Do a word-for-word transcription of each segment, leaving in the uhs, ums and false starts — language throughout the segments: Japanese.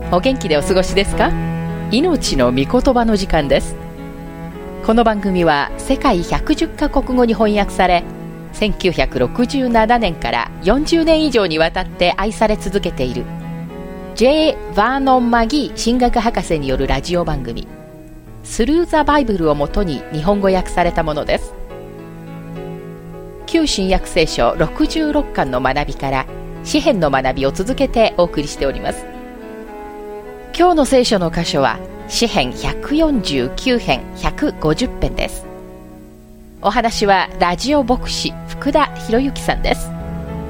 お元気でお過ごしですか？命の御言葉の時間です。この番組は世界ひゃくじゅっカ国語に翻訳され、せんきゅうひゃくろくじゅうななねんからよんじゅうねん以上にわたって愛され続けている J. バーノン・マギー神学博士によるラジオ番組スルー・ザ・バイブルをもとに日本語訳されたものです。旧新約聖書ろくじゅうろっかんの学びから詩編の学びを続けてお送りしております。今日の聖書の箇所は詩編ひゃくよんじゅうきゅう編ひゃくごじゅっ編です。お話はラジオ牧師福田博之さんです。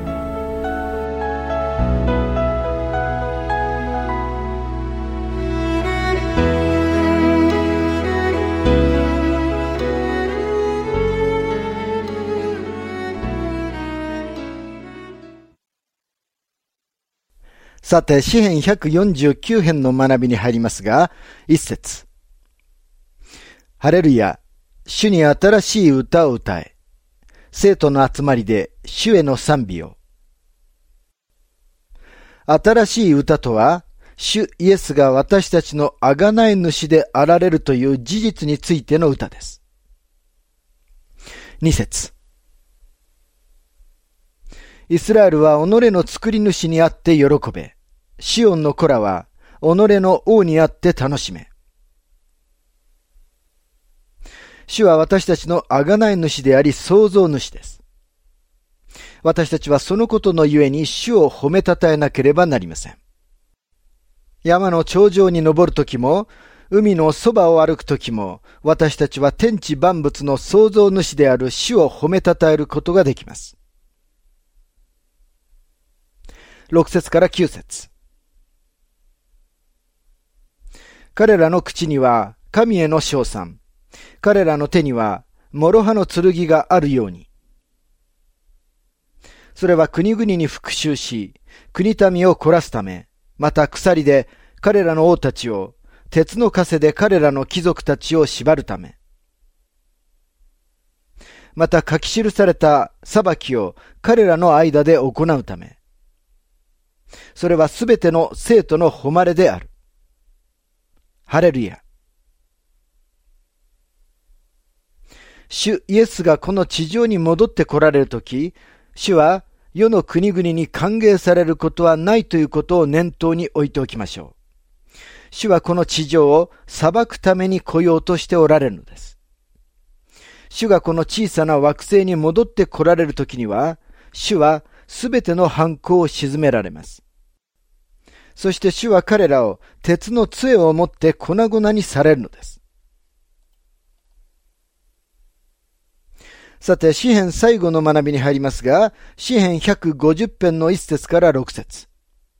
さて、詩編ひゃくよんじゅうきゅう編の学びに入りますが、一節。ハレルヤ、主に新しい歌を歌え。生徒の集まりで主への賛美を。新しい歌とは、主イエスが私たちの贖い主であられるという事実についての歌です。二節。イスラエルは己の作り主にあって喜べ。シオンの子らは己の王にあって楽しめ。主は私たちの贖い主であり創造主です。私たちはそのことのゆえに主を褒めたたえなければなりません。山の頂上に登るときも、海のそばを歩くときも、私たちは天地万物の創造主である主を褒めたたえることができます。六節から九節。彼らの口には神への称賛、彼らの手には諸刃の剣があるように。それは国々に復讐し、国民を凝らすため、また鎖で彼らの王たちを、鉄の枷で彼らの貴族たちを縛るため。また書き記された裁きを彼らの間で行うため。それはすべての生徒の誉れである。ハレルヤ。主イエスがこの地上に戻って来られるとき、主は世の国々に歓迎されることはないということを念頭に置いておきましょう。主はこの地上を裁くために来ようとしておられるのです。主がこの小さな惑星に戻って来られるときには、主はすべての犯行を鎮められます。そして主は彼らを鉄の杖を持って粉々にされるのです。さて、詩編最後の学びに入りますが、詩編ひゃくごじゅっ編の一節から六節。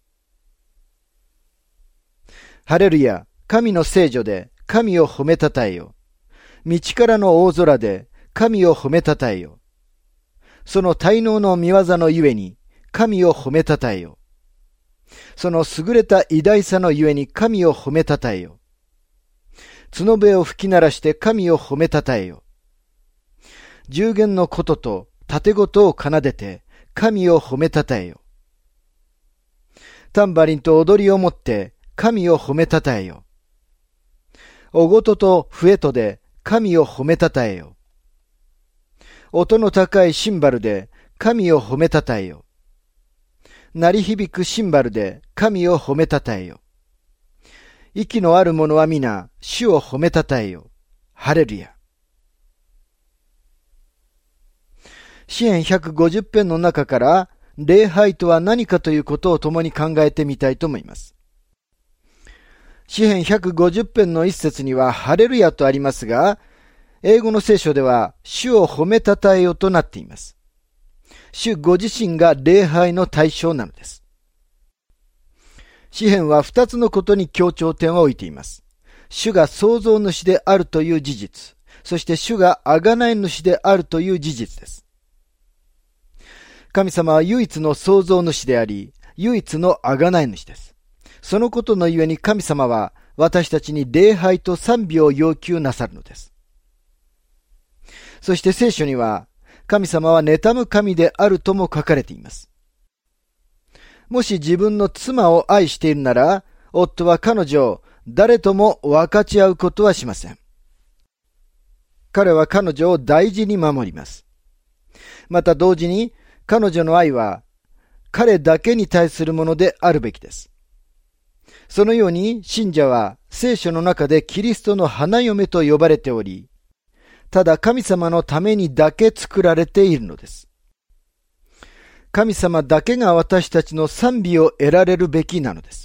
ハレルヤ、神の聖女で神を褒めたたえよ。道からの大空で神を褒めたたえよ。その大能の御業のゆえに神を褒めたたえよ。その優れた偉大さのゆえに神を褒めたたえよ。角笛を吹き鳴らして神を褒めたたえよ。十弦の琴と盾琴を奏でて神を褒めたたえよ。タンバリンと踊りをもって神を褒めたたえよ。おごとと笛とで神を褒めたたえよ。音の高いシンバルで神を褒めたたえよ。鳴り響くシンバルで神を褒めたたえよ。息のある者は皆主を褒めたたえよ。ハレルヤ。詩編ひゃくごじゅっ編の中から礼拝とは何かということを共に考えてみたいと思います。詩編ひゃくごじゅっ編の一節にはハレルヤとありますが、英語の聖書では主を褒めたたえよとなっています。主ご自身が礼拝の対象なのです。詩編は二つのことに強調点を置いています。主が創造主であるという事実、そして主が贖い主であるという事実です。神様は唯一の創造主であり、唯一の贖い主です。そのことのゆえに神様は私たちに礼拝と賛美を要求なさるのです。そして聖書には、神様は妬む神であるとも書かれています。もし自分の妻を愛しているなら、 夫は彼女を誰とも分かち合うことはしません。彼は彼女を大事に守ります。また同時に彼女の愛は彼だけに対するものであるべきです。そのように信者は聖書の中でキリストの花嫁と呼ばれており、ただ神様のためにだけ作られているのです。神様だけが私たちの賛美を得られるべきなのです。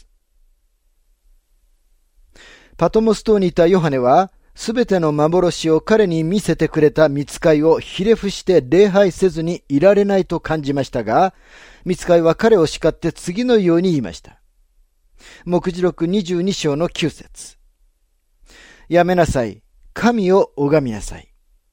パトモス島にいたヨハネは、すべての幻を彼に見せてくれた御使いをひれ伏して礼拝せずにいられないと感じましたが、御使いは彼を叱って次のように言いました。黙示録にじゅうに章のきゅう節。やめなさい。神を拝みなさい。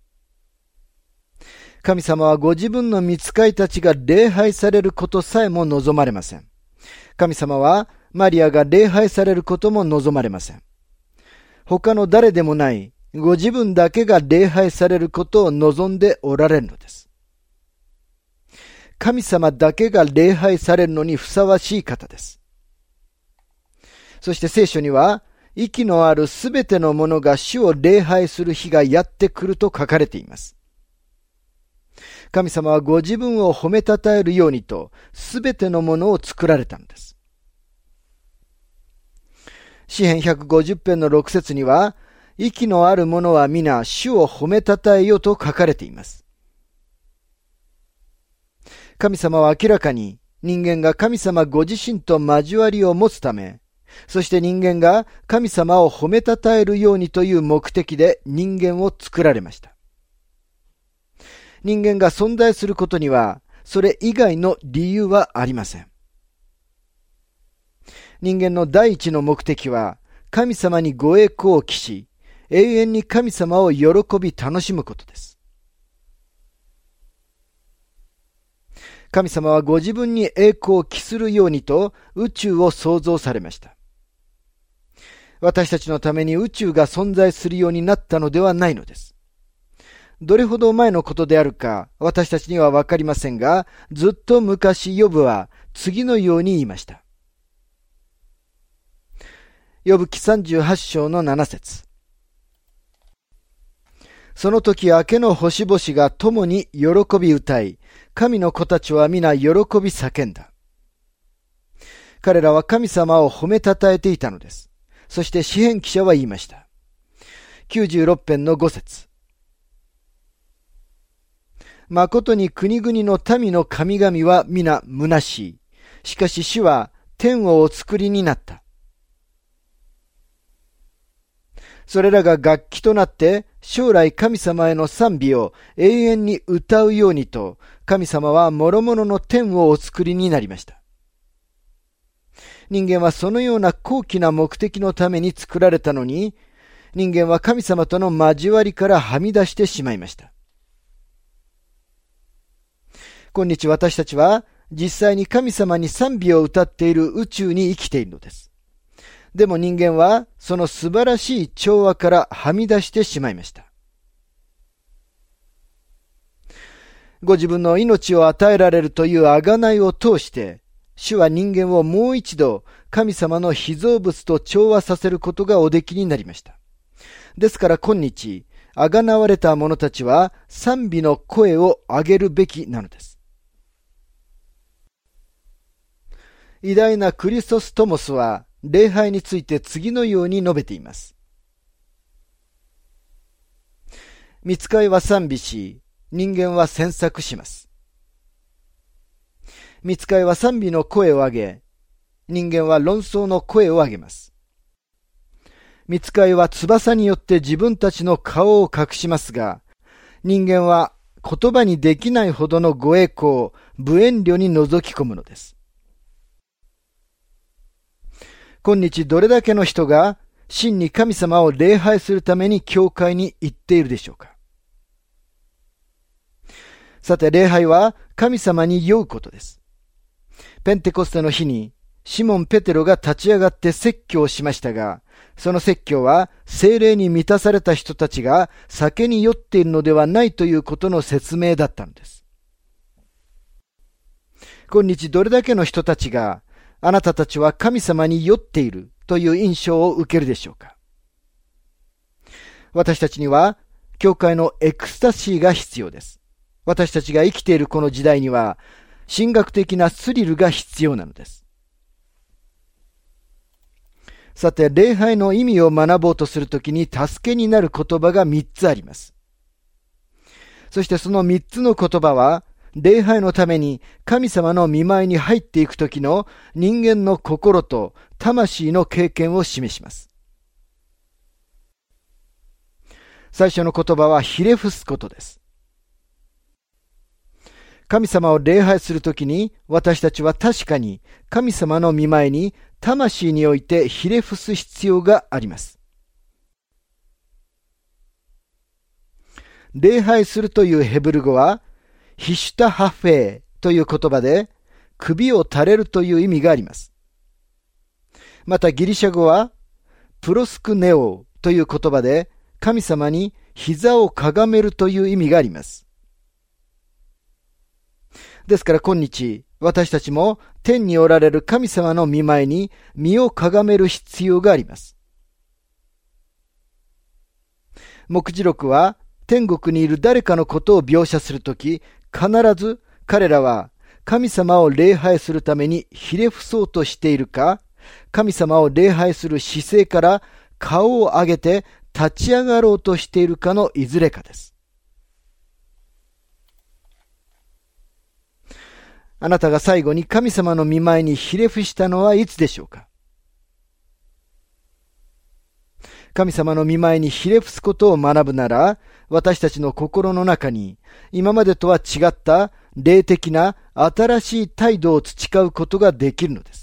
神様はご自分の御使いたちが礼拝されることさえも望まれません。神様はマリアが礼拝されることも望まれません。他の誰でもないご自分だけが礼拝されることを望んでおられるのです。神様だけが礼拝されるのにふさわしい方です。そして聖書には、息のあるすべてのものが主を礼拝する日がやってくると書かれています。神様はご自分を褒めたたえるようにと、すべてのものを作られたのです。詩編ひゃくごじゅう編のろく節には、息のあるものは皆主を褒めたたえよと書かれています。神様は明らかに人間が神様ご自身と交わりを持つため、そして人間が神様を褒めたたえるようにという目的で人間を作られました。人間が存在することには、それ以外の理由はありません。人間の第一の目的は、神様にご栄光を期し、永遠に神様を喜び楽しむことです。神様はご自分に栄光を期するようにと宇宙を創造されました。私たちのために宇宙が存在するようになったのではないのです。どれほど前のことであるか私たちにはわかりませんが、ずっと昔ヨブは次のように言いました。ヨブ記さんじゅうはち章のなな節。その時明けの星々が共に喜び歌い、神の子たちは皆喜び叫んだ。彼らは神様を褒めたたえていたのです。そして詩編記者は言いました。きゅうじゅうろく編のご節。誠に国々の民の神々は皆虚しい。しかし主は天をお作りになった。それらが楽器となって将来神様への賛美を永遠に歌うようにと、神様は諸々の天をお作りになりました。人間はそのような高貴な目的のために作られたのに、人間は神様との交わりからはみ出してしまいました。今日私たちは実際に神様に賛美を歌っている宇宙に生きているのです。でも人間はその素晴らしい調和からはみ出してしまいました。ご自分の命を与えられるという贖いを通して、主は人間をもう一度神様の被造物と調和させることがおできになりました。ですから今日、贖われた者たちは賛美の声を上げるべきなのです。偉大なクリストス・トモスは礼拝について次のように述べています。御使いは賛美し、人間は詮索します。御使いは賛美の声を上げ、人間は論争の声を上げます。御使いは翼によって自分たちの顔を隠しますが、人間は言葉にできないほどのご栄光を無遠慮に覗き込むのです。今日どれだけの人が真に神様を礼拝するために教会に行っているでしょうか。さて、礼拝は神様に酔うことです。ペンテコステの日にシモン・ペテロが立ち上がって説教をしましたが、その説教は聖霊に満たされた人たちが酒に酔っているのではないということの説明だったのです。今日どれだけの人たちがあなたたちは神様に酔っているという印象を受けるでしょうか。私たちには教会のエクスタシーが必要です。私たちが生きているこの時代には神学的なスリルが必要なのです。さて、礼拝の意味を学ぼうとするときに助けになる言葉がみっつあります。そしてそのみっつの言葉は、礼拝のために神様の御前に入っていくときの人間の心と魂の経験を示します。最初の言葉はひれ伏すことです。神様を礼拝するときに私たちは確かに神様の御前に魂においてひれ伏す必要があります。礼拝するというヘブル語はヒシュタハフェーという言葉で首を垂れるという意味があります。またギリシャ語はプロスクネオという言葉で神様に膝をかがめるという意味があります。ですから今日私たちも天におられる神様の御前に身をかがめる必要があります。黙示録は天国にいる誰かのことを描写するとき、必ず彼らは神様を礼拝するためにひれ伏そうとしているか、神様を礼拝する姿勢から顔を上げて立ち上がろうとしているかのいずれかです。あなたが最後に神様の御前にひれ伏したのはいつでしょうか。神様の御前にひれ伏すことを学ぶなら、私たちの心の中に今までとは違った霊的な新しい態度を培うことができるのです。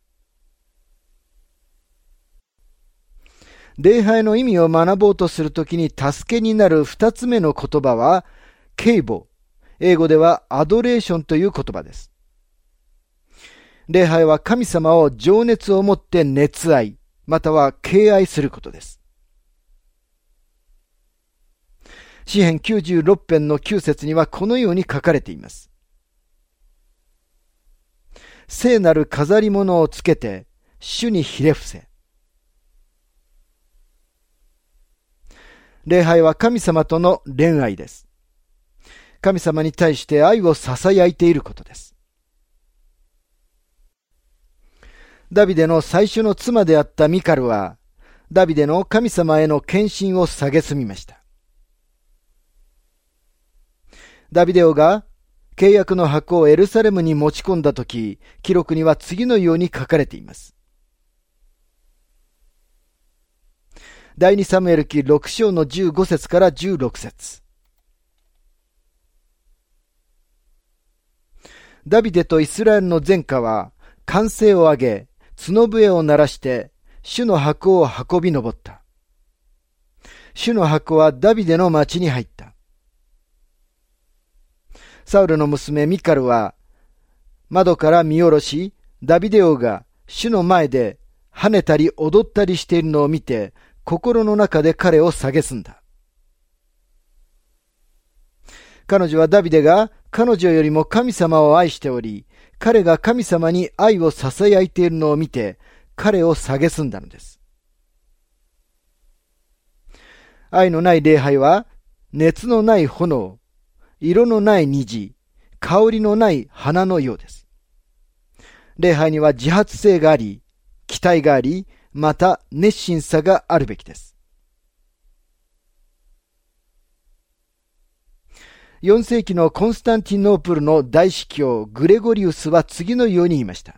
礼拝の意味を学ぼうとするときに助けになる二つ目の言葉は敬母、英語ではアドレーションという言葉です。礼拝は神様を情熱を持って熱愛、または敬愛することです。詩編きゅうじゅうろく編のきゅう節にはこのように書かれています。聖なる飾り物をつけて主にひれ伏せ。礼拝は神様との恋愛です。神様に対して愛を囁いていることです。ダビデの最初の妻であったミカルは、ダビデの神様への献身を蔑みました。ダビデ王が契約の箱をエルサレムに持ち込んだとき、記録には次のように書かれています。第二サムエル記ろく章のじゅうご節からじゅうろく節。ダビデとイスラエルの全家は歓声を上げ、角笛を鳴らして主の箱を運び上った。主の箱はダビデの町に入った。サウルの娘ミカルは窓から見下ろし、ダビデ王が主の前で跳ねたり踊ったりしているのを見て、心の中で彼を蔑んだ。彼女はダビデが彼女よりも神様を愛しており、彼が神様に愛を囁いているのを見て、彼を蔑んだのです。愛のない礼拝は、熱のない炎、色のない虹、香りのない花のようです。礼拝には自発性があり、期待があり、また熱心さがあるべきです。よん世紀のコンスタンティノープルの大司教グレゴリウスは次のように言いました。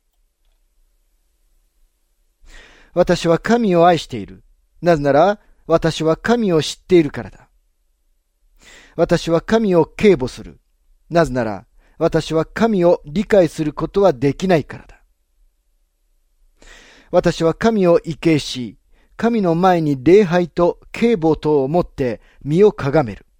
私は神を愛している。なぜなら私は神を知っているからだ。私は神を敬母する。なぜなら私は神を理解することはできないからだ。私は神を畏敬し、神の前に礼拝と敬母とをもって身をかがめる。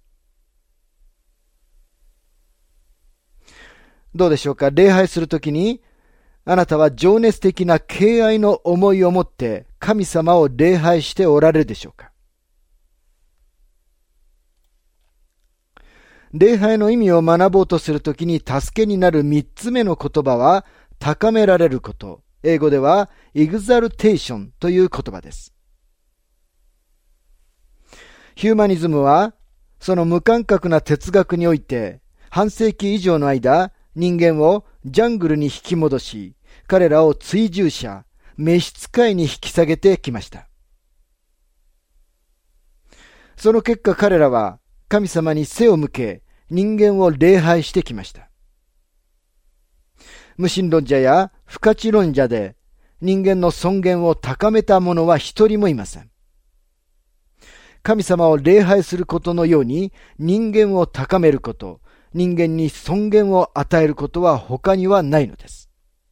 どうでしょうか。礼拝するときに、あなたは情熱的な敬愛の思いを持って神様を礼拝しておられるでしょうか。礼拝の意味を学ぼうとするときに助けになる三つ目の言葉は、 高められること、英語ではエグザルテーションという言葉です。ヒューマニズムは、その無感覚な哲学において、半世紀以上の間、人間をジャングルに引き戻し、彼らを追従者、召使いに引き下げてきました。その結果彼らは神様に背を向け、人間を礼拝してきました。無神論者や不可知論者で人間の尊厳を高めた者は一人もいません。神様を礼拝することのように人間を高めること、人間に尊厳を与えることは他にはないのです。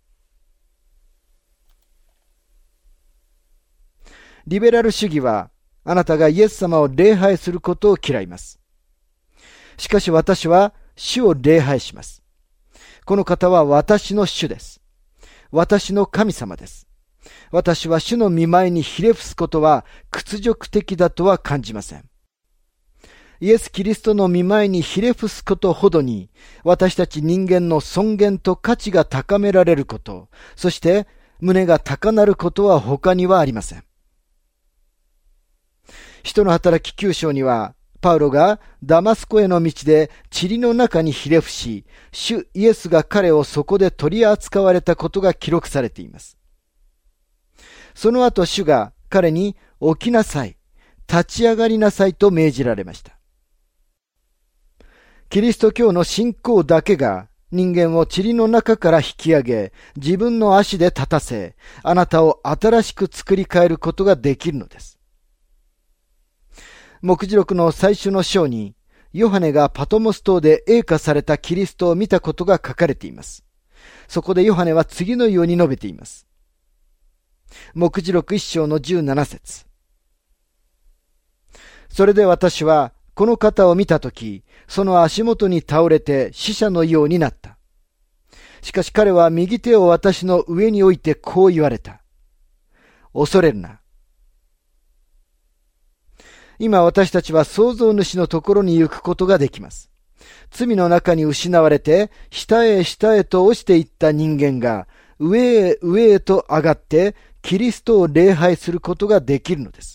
リベラル主義はあなたがイエス様を礼拝することを嫌います。しかし私は主を礼拝します。この方は私の主です。私の神様です。私は主の御前にひれ伏すことは屈辱的だとは感じません。イエス・キリストの御前にひれ伏すことほどに私たち人間の尊厳と価値が高められること、そして胸が高鳴ることは他にはありません。使徒の働ききゅう章には、パウロがダマスコへの道で塵の中にひれ伏し、主イエスが彼をそこで取り扱われたことが記録されています。その後主が彼に起きなさい、立ち上がりなさいと命じられました。キリスト教の信仰だけが人間を塵の中から引き上げ、自分の足で立たせ、あなたを新しく作り変えることができるのです。黙示録の最初の章に、ヨハネがパトモス島で栄華されたキリストを見たことが書かれています。そこでヨハネは次のように述べています。黙示録一章のじゅうなな節。それで私はこの方を見たとき、その足元に倒れて死者のようになった。しかし彼は右手を私の上に置いてこう言われた。恐れるな。今私たちは創造主のところに行くことができます。罪の中に失われて、下へ下へと落ちていった人間が、上へ上へと上がって、キリストを礼拝することができるのです。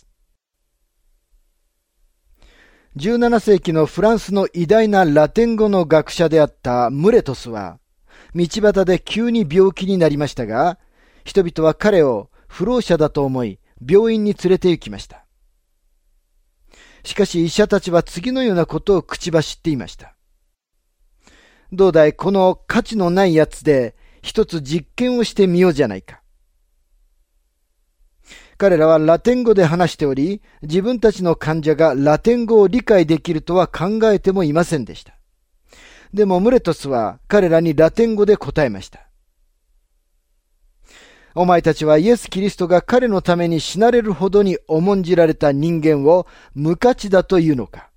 じゅうなな世紀のフランスの偉大なラテン語の学者であったムレトスは、道端で急に病気になりましたが、人々は彼を不老者だと思い、病院に連れて行きました。しかし医者たちは次のようなことを口走っていました。どうだい、この価値のないやつで一つ実験をしてみようじゃないか。彼らはラテン語で話しており、自分たちの患者がラテン語を理解できるとは考えてもいませんでした。でもムレトスは彼らにラテン語で答えました。お前たちはイエス・キリストが彼のために死なれるほどに重んじられた人間を無価値だというのか。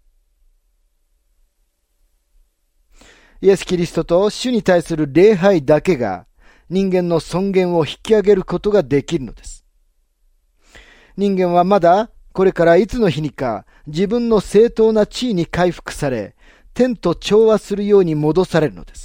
イエス・キリストと主に対する礼拝だけが人間の尊厳を引き上げることができるのです。人間はまだこれからいつの日にか自分の正当な地位に回復され、天と調和するように戻されるのです。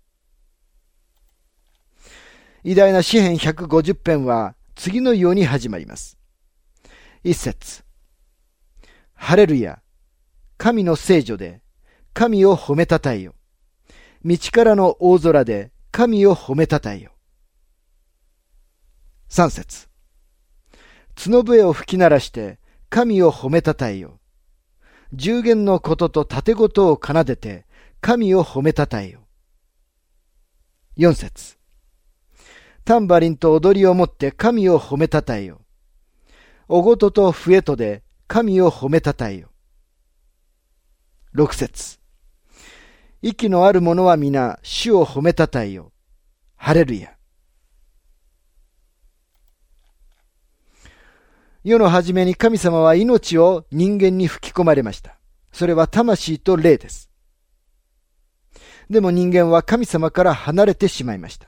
偉大な詩編ひゃくごじゅっ編は次のように始まります。一節。ハレルヤ。神の聖所で神を褒めたたえよ。道からの大空で神を褒めたたえよ。三節。角笛を吹き鳴らして神を褒めたたえよ。十弦のことと盾事を奏でて神を褒めたたえよ。四節。タンバリンと踊りをもって神を褒めたたえよ。おごとと笛とで神を褒めたたえよ。六節。息のある者は皆主を褒めたたえよ。ハレルヤ。世の初めに神様は命を人間に吹き込まれました。それは魂と霊です。でも人間は神様から離れてしまいました。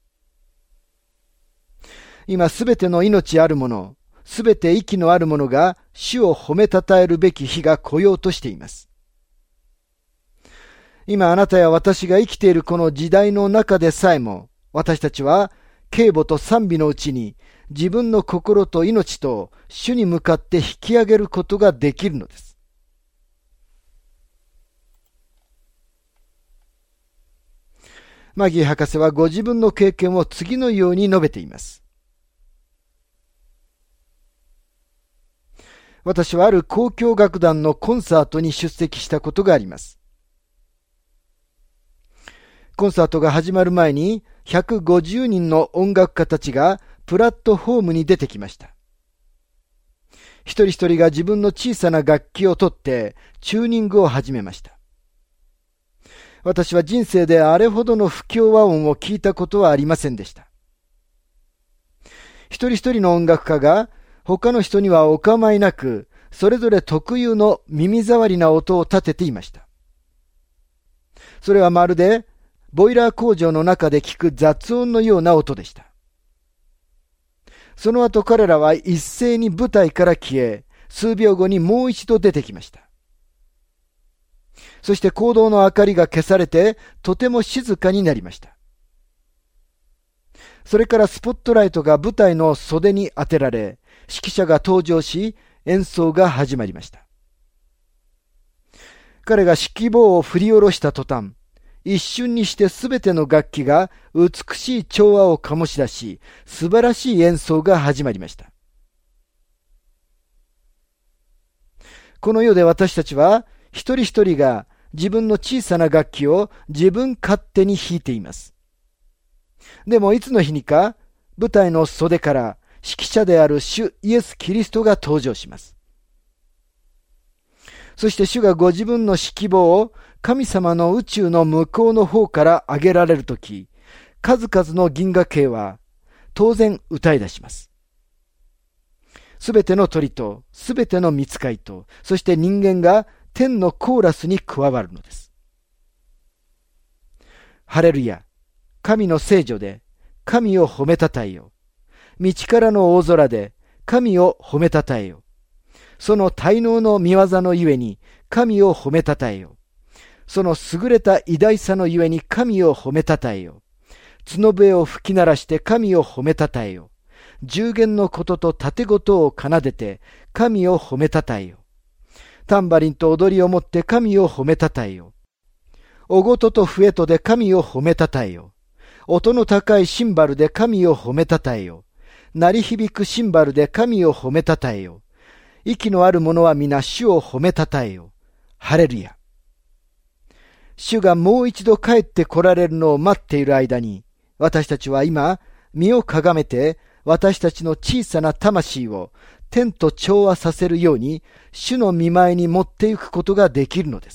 今すべての命あるもの、すべて息のあるものが主を褒めたたえるべき日が来ようとしています。今あなたや私が生きているこの時代の中でさえも、 私たちは敬母と賛美のうちに自分の心と命と主に向かって引き上げることができるのです。マギー博士はご自分の経験を次のように述べています。私はある交響楽団のコンサートに出席したことがあります。コンサートが始まる前にひゃくごじゅうにんの音楽家たちがプラットフォームに出てきました。一人一人が自分の小さな楽器を取ってチューニングを始めました。私は人生であれほどの不協和音を聞いたことはありませんでした。一人一人の音楽家が他の人にはお構いなく、それぞれ特有の耳障りな音を立てていました。それはまるでボイラー工場の中で聞く雑音のような音でした。その後彼らは一斉に舞台から消え、数秒後にもう一度出てきました。そして講堂の明かりが消されて、とても静かになりました。それからスポットライトが舞台の袖に当てられ、指揮者が登場し、演奏が始まりました。彼が指揮棒を振り下ろした途端、一瞬にしてすべての楽器が美しい調和を醸し出し、素晴らしい演奏が始まりました。この世で私たちは、一人一人が自分の小さな楽器を自分勝手に弾いています。でもいつの日にか、舞台の袖から指揮者である主イエス・キリストが登場します。そして主がご自分の指揮棒を神様の宇宙の向こうの方から上げられるとき、数々の銀河系は当然歌い出します。すべての鳥と、すべての御使いと、そして人間が天のコーラスに加わるのです。ハレルヤ、神の聖女で神を褒めたたえよ。道からの大空で神を褒めたたえよ。その大能の御業のゆえに神を褒めたたえよ。その優れた偉大さのゆえに神を褒めたたえよ。角笛を吹き鳴らして神を褒めたたえよ。十弦のことと盾事を奏でて神を褒めたたえよ。タンバリンと踊りをもって神を褒めたたえよ。おごとと笛とで神を褒めたたえよ。音の高いシンバルで神を褒めたたえよ。鳴り響くシンバルで神を褒めたたえよ。息のある者は皆主を褒めたたえよ。ハレルヤ。主がもう一度帰って来られるのを待っている間に、私たちは今、身をかがめて、私たちの小さな魂を天と調和させるように、主の御前に持っていくことができるのです。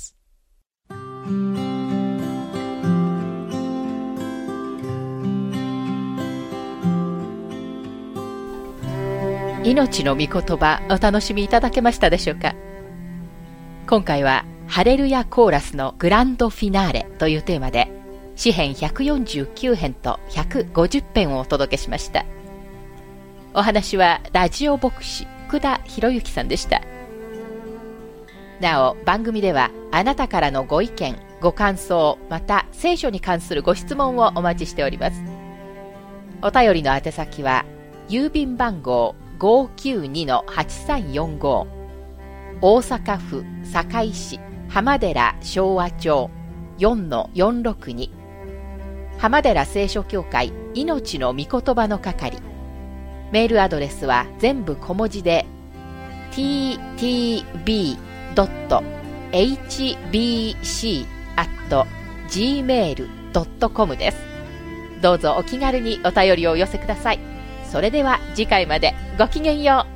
命の御言葉、お楽しみいただけましたでしょうか。今回はハレルヤコーラスのグランドフィナーレというテーマで、詩編ひゃくよんじゅうきゅう編とひゃくごじゅっ編をお届けしました。お話はラジオ牧師福田博之さんでした。なお、番組ではあなたからのご意見、ご感想、また聖書に関するご質問をお待ちしております。お便りの宛先は郵便番号 ごーきゅうにのはちさんよんご 大阪府堺市浜寺昭和町 よんのよんろくに 浜寺聖書協会命の御言葉の係。メールアドレスは全部小文字で ティーティービードットエイチビーシーアットジーメールドットコム です。どうぞお気軽にお便りをお寄せください。それでは次回までごきげんよう。